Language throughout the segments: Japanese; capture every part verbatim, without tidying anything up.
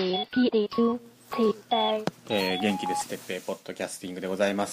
ピーディーツーえー、元気ですてっぺいポッドキャスティングでございます。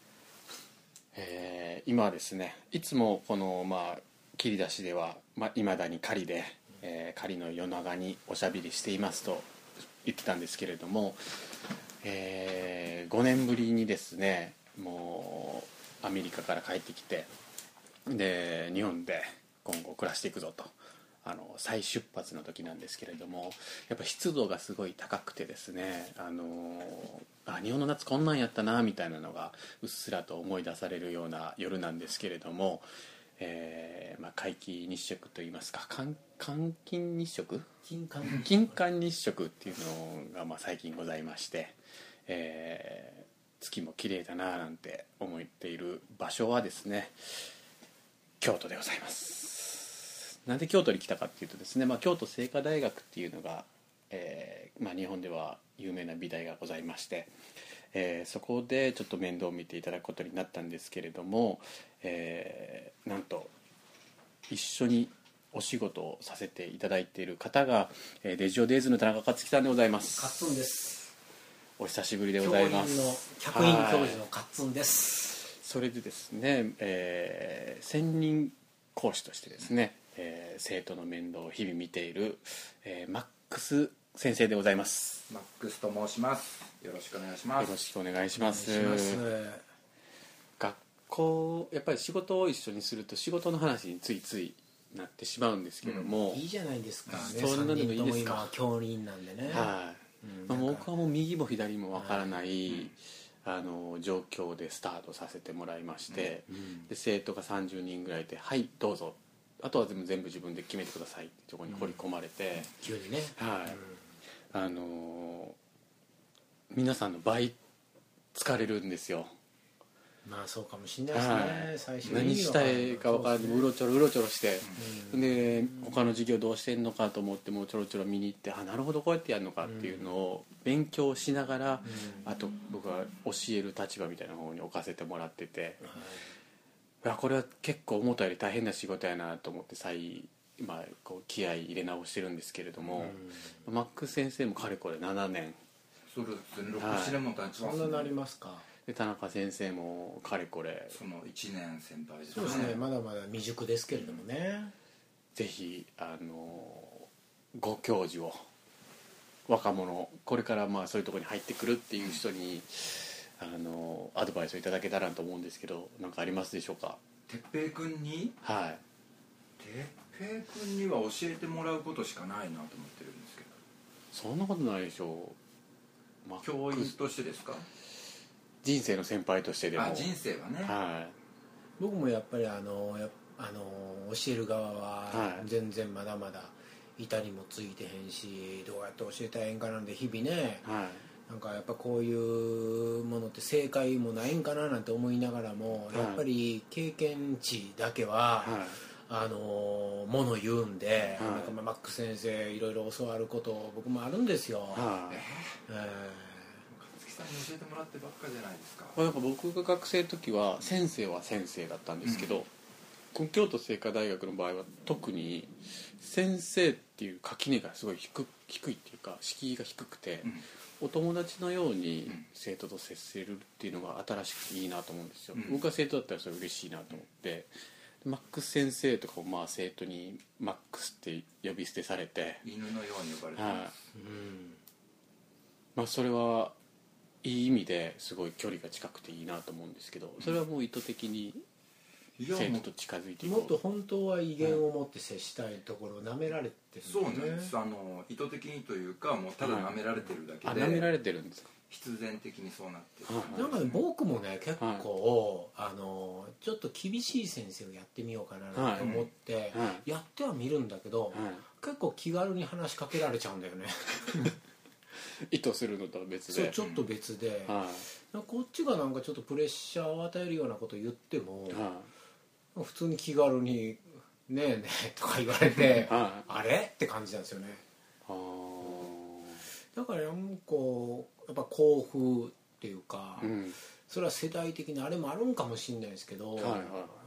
えー、今はですね、いつもこのまあ切り出しではまあ、未だに仮で、えー、仮の夜長におしゃべりしていますと言ってたんですけれども、えー、ごねんぶりにですね、もうアメリカから帰ってきて、で日本で今後暮らしていくぞと、あの再出発の時なんですけれども、やっぱ湿度がすごい高くてですね、あのあ日本の夏こんなんやったなみたいなのがうっすらと思い出されるような夜なんですけれども、えーまあ、皆既日食といいますか、寒寒金日食金環金環日食っていうのがまあ最近ございまして、えー、月も綺麗だななんて思っている場所はですね、京都でございます。なんで京都に来たかっていうとですね、まあ、京都精華大学っていうのが、えーまあ、日本では有名な美大がございまして、えー、そこでちょっと面倒を見ていただくことになったんですけれども、えー、なんと一緒にお仕事をさせていただいている方が、えー、デジオデイズの田中克樹さんでございます。 カッツンです。 お久しぶりでございます。 教員の客員教授のカッツンです。 それでですね、えー、専任講師としてですね、えー、生徒の面倒を日々見ている、えー、マックス先生でございます。 マックスと申します。よろしくお願いします。 よろしくお願いします。 お願いします。 学校やっぱり仕事を一緒にすると仕事の話についついなってしまうんですけども、 いいじゃないですかね。 そんなのもいいですか。 さんにんとも今教員なんでね。 はい、 うんまあ、僕はもう右も左もわからない、 はいあの状況でスタートさせてもらいまして、 うん、 で生徒がさんじゅうにんぐらいで、はいどうぞ、あとは全部全部自分で決めてくださいってところに掘り込まれて、 急にね、 はい、 うん、 あの皆さんの倍疲れるんですよ。 まあそうかもしれないですね、 はい、 最初何したいか分からず、ね、うろちょろうろちょろして、うん、で他の授業どうしてんのかと思ってもうちょろちょろ見に行って、あなるほどこうやってやるのかっていうのを勉強しながら、うん、あと僕は教える立場みたいな方に置かせてもらってて、はい、これは結構思ったより大変な仕事やなと思って再、まあ、こう気合い入れ直してるんですけれども、うん、マックス先生もかれこれななねん、 そうですね、ろく、ななねんも経ちますね。 そんななりますか。 で田中先生もかれこれそのいちねん先輩ですね。 そうですね、まだまだ未熟ですけれどもね。 ぜひあのご教授を、若者これからまあそういうところに入ってくるっていう人に、あのアドバイスをいただけたらと思うんですけど、何かありますでしょうか。 哲平君にはい哲平君には教えてもらうことしかないなと思ってるんですけど。 そんなことないでしょう、まあ、 教員としてですか。 人生の先輩としてでも。 あ、人生はね、 はい、 僕もやっぱりあのやあの教える側は全然まだまだ板にもついてへんし、どうやって教えたらええんかなんで日々ね、 はい、 なんかやっぱこういうものって正解もないんかななんて思いながらも、はい、やっぱり経験値だけは、はい、あのもの言うんで、はい、なんかマックス先生いろいろ教わること僕もあるんですよ。はい、えーえー教えてもらってばっかじゃないですか。 やっぱ僕が学生の時は先生は先生だったんですけど、うん、京都精華大学の場合は特に先生っていう垣根がすごい 低, 低いっていうか敷居が低くて、うん、お友達のように生徒と接せるっていうのが新しくていいなと思うんですよ、うん、僕が生徒だったらそれ嬉しいなと思って、マックス先生とかもまあ生徒にマックスって呼び捨てされて犬のように呼ばれてます、はい、うん、 まあそれはいい意味ですごい距離が近くていいなと思うんですけど、それはもう意図的に生徒と近づいていく。 もっと本当は威厳を持って接したいところを舐められてるんですね。 そうなんです。あの意図的にというか、もうただ舐められてるだけで、 はい、あ舐められてるんですか。 必然的にそうなってる、 はい、なんかね僕もね結構、はい、あのちょっと厳しい先生をやってみようかなと思って、はい、やってはみるんだけど、はい、結構気軽に話しかけられちゃうんだよね意図するのとは別で、 そうちょっと別で、うん、はい、こっちがなんかちょっとプレッシャーを与えるようなことを言っても、はい、普通に気軽に「ねえねえ」とか言われて「はい、あれ?」って感じなんですよね。あ、だからなんかやっぱ校風っていうか、うん、 それは世代的にあれもあるんかもしれないですけど、 はいはい、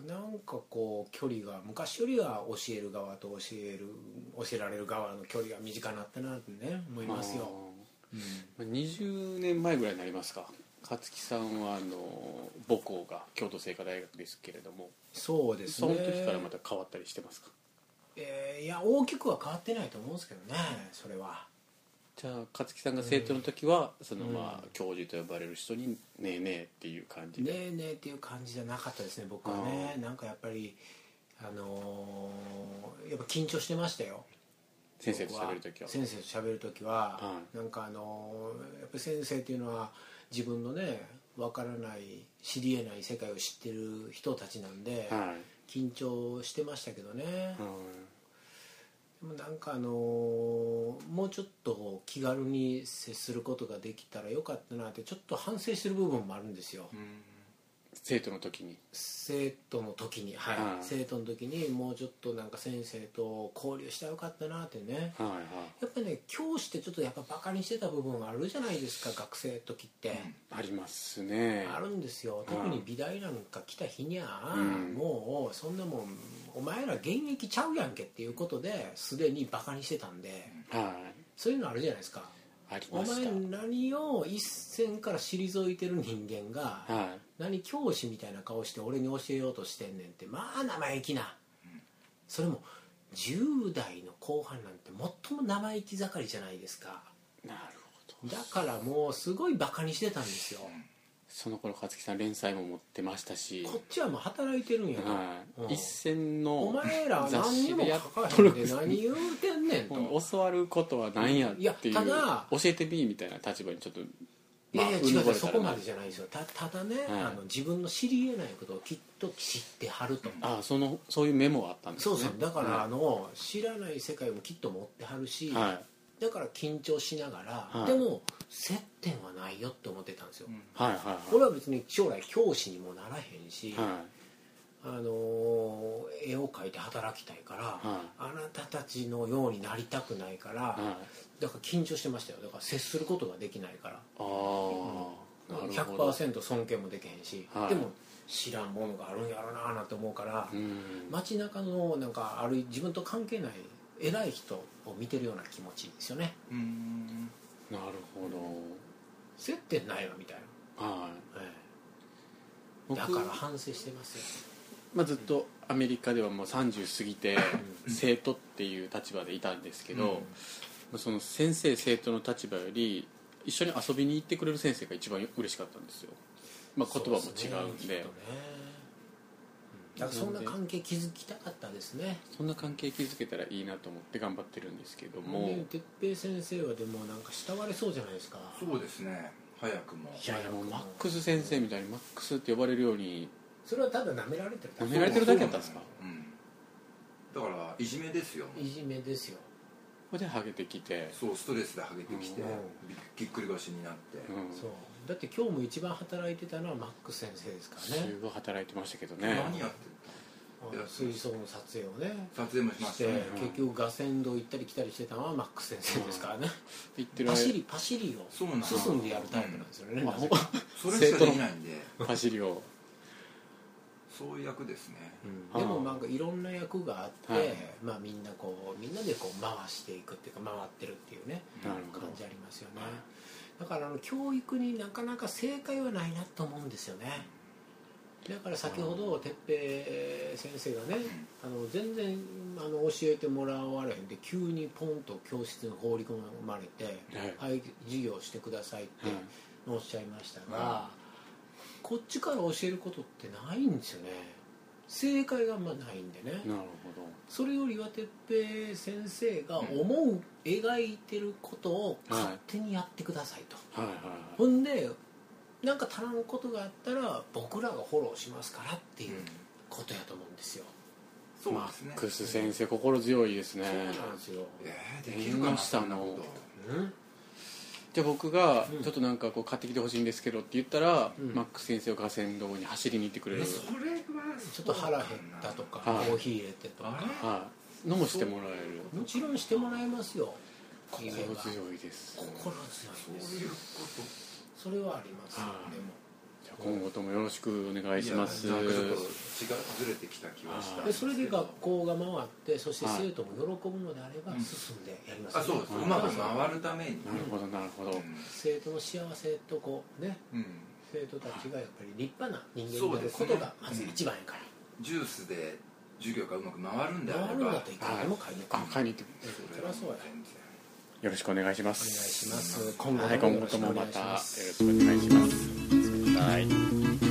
なんかこう距離が昔よりは教える側と教える教えられる側の距離が短くなったなってね思いますよ。 うん、にじゅうねんまえぐらいになりますか。勝木さんはあの母校が京都精華大学ですけれども、 そうですね、 その時からまた変わったりしてますか？ えー、いや大きくは変わってないと思うんですけどね、それは。 じゃあ勝木さんが生徒の時は、うん、そのまあ教授と呼ばれる人に「ねえねえ」っていう感じで、 ねえねえっていう感じじゃなかったですね、僕はね。なんかやっぱりあのー、やっぱ緊張してましたよ、 先生と喋る時は。 先生と喋る時は、 はい、 なんかあのー、やっぱり先生っていうのは自分のね分からない知り得ない世界を知ってる人たちなんで、 はい、 緊張してましたけどね、 はいでもなんかあのー、もうちょっと気軽に接することができたらよかったなってちょっと反省してる部分もあるんですよ、うん、 生徒の時に生徒の時に、はい、はい、生徒の時にもうちょっとなんか先生と交流したらよかったなってね、はいはい、やっぱりね教師ってちょっとやっぱバカにしてた部分があるじゃないですか、学生の時って、 うん、ありますね。 あるんですよ。特に美大なんか来た日にゃ、うん、もうそんなもんお前ら現役ちゃうやんけっていうことですでにバカにしてたんで、はい、そういうのあるじゃないですか。 ありました。 お前何を一線から退いてる人間が、はい、何教師みたいな顔して俺に教えようとしてんねんって、まあ生意気な、うん、それもじゅう代の後半なんて最も生意気盛りじゃないですか。 なるほど。 だからもうすごいバカにしてたんですよ。 その頃勝木さん連載も持ってましたし、 こっちはもう働いてるんやな、 はい、うん、一線のお前ら何にも書かへんで何言うてんねんと教わることは何やっていう、いやただ教えてみみたいな立場にちょっと、 まあ、いやいや違う、そこまでじゃないですよ。 た, ただね、はい、あの自分の知り得ないことをきっと知ってはると。 ああ、そのそういうメモがあったんですね。 そうそう、だから、はい、あの知らない世界もきっと持ってはるし、はい、だから緊張しながら、はい、でも接点はないよって思ってたんですよ、うん、はいはいはい、俺は別に将来教師にもならへんし、はい、あのー、絵を描いて働きたいから、はい、あなたたちのようになりたくないから、はい、だから緊張してましたよ。だから接することができないから、あ、うん、ひゃくパーセント 尊敬もできへんし、はい、でも知らんものがあるんやろななんて思うから、うん、街中のなんかある自分と関係ない偉い人を見てるような気持ちですよね。 うーん、なるほど。 接点ないわみたいな、はい、ええ、だから反省してますよ。 まあ、ずっとアメリカではもうさんじゅう過ぎて生徒っていう立場でいたんですけど、うん、その先生生徒の立場より一緒に遊びに行ってくれる先生が一番嬉しかったんですよ。まあ、言葉も違うんで、 だからそんな関係築きたかったですね。 そんな関係築けたらいいなと思って頑張ってるんですけども、 哲平先生はでもなんか慕われそうじゃないですか。 そうですね、早くも。 いやいや、もうマックス先生みたいにマックスって呼ばれるように。 それはただ舐められてる舐められてるだけだったんですか。 うん、だからいじめですよ。 いじめですよ。 それでハゲてきて、 そう、ストレスでハゲてきて、うん、ぎっくり腰になって、うん、 そうだって今日も一番働いてたのはマックス先生ですからね。 すごい働いてましたけどね。 何やってた？水槽の撮影をね、 撮影もしましたね。 して結局画線道行ったり来たりしてたのはマックス先生ですからね、 うん、ってるパシリパシリを進んでやるタイプなんですよね、うん、 それしかできないんでパシリをそういう役ですね、 うん、でもなんかいろんな役があって、はい、まあみんなこうみんなでこう回していくっていうか回ってるっていうね感じありますよね。だからあの教育になかなか正解はないなと思うんですよね。だから先ほど哲平先生がね、あの全然あの教えてもらわれへんで急にポンと教室に放り込まれて「はい、はい、授業してください」っておっしゃいましたが、はい、こっちから教えることってないんですよね。正解がまあないんでね。なるほど。それよりは哲平先生が思う、描いてることを勝手にやってくださいと、はいはいはいはい、ほんでなんか足らんことがあったら僕らがフォローしますからっていうことやと思うんですよ。 そうですね。 マックス先生心強いですね。 そうなんですよ。 えー、できるかなそんなこと。うん、 じゃあ僕がちょっとなんかこう買ってきてほしいんですけどって言ったら、うん、マックス先生が河川道に走りに行ってくれる。 それはちょっと腹減ったとか、はい、コーヒー入れてとか、 はい、のもしてもらえる。 もちろんしてもらえますよ。 心強いです。 心強いです。 そういうこと。 それはありますよ、 はあ、でもじゃあ今後ともよろしくお願いします。 いやなんかちょっと血がずれてきた気はした。 でそれで学校が回ってそして生徒も喜ぶのであれば進んでやります、ね、 あそうです、うまく回るために。 なるほどなるほど、うん、 生徒の幸せとこうね、うん、生徒たちがやっぱり立派な人間になることがまず一番やから、 うん、ジュースで授業がうまく回るんであれば回るんだったらいくらでも買いに行く、 買いに行ってそれはそうや。 よろしくお願いします。 お願いします。今後ともまたよろしくお願いします。はい。